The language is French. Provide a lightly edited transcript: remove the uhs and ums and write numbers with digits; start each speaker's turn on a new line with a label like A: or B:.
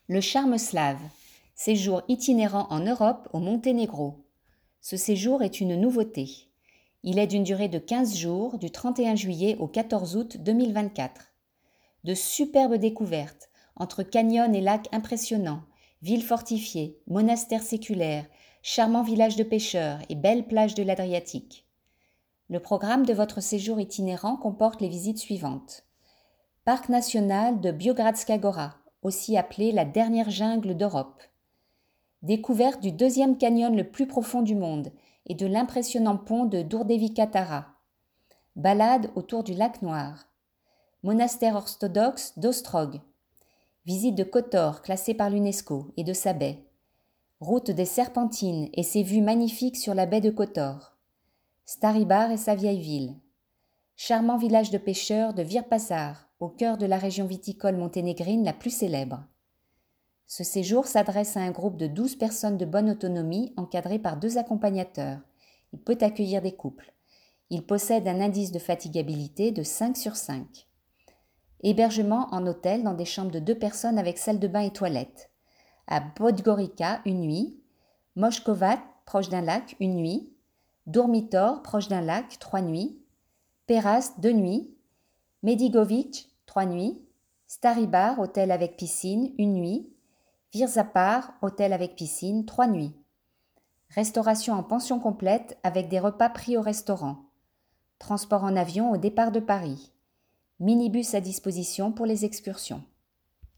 A: Le charme slave. Séjour itinérant en Europe au Monténégro. Ce séjour est une nouveauté. Il est d'une durée de 15 jours, du 31 juillet au 14 août 2024. De superbes découvertes, entre canyons et lacs impressionnants, villes fortifiées, monastères séculaires, charmants villages de pêcheurs et belles plages de l'Adriatique. Le programme de votre séjour itinérant comporte les visites suivantes. Parc national de Biogradska Gora, aussi appelé la dernière jungle d'Europe. Découverte du deuxième canyon le plus profond du monde et de l'impressionnant pont de Dourdevika Tara. Balade autour du lac Noir. Monastère orthodoxe d'Ostrog. Visite de Kotor, classée par l'UNESCO, et de sa baie. Route des Serpentines et ses vues magnifiques sur la baie de Kotor. Staribar et sa vieille ville. Charmant village de pêcheurs de Virpazar, au cœur de la région viticole monténégrine la plus célèbre. Ce séjour s'adresse à un groupe de 12 personnes de bonne autonomie encadrées par 2 accompagnateurs. Il peut accueillir des couples. Il possède un indice de fatigabilité de 5 sur 5. Hébergement en hôtel dans des chambres de 2 personnes avec salle de bain et toilette. À Podgorica, une nuit. Moshkovat, proche d'un lac, une nuit. Dourmitor, proche d'un lac, 3 nuits. Perast, 2 nuits. Medigovic, 3 nuits. Staribar, hôtel avec piscine, 1 nuit. Virzapar, hôtel avec piscine, 3 nuits. Restauration en pension complète avec des repas pris au restaurant. Transport en avion au départ de Paris. Minibus à disposition pour les excursions.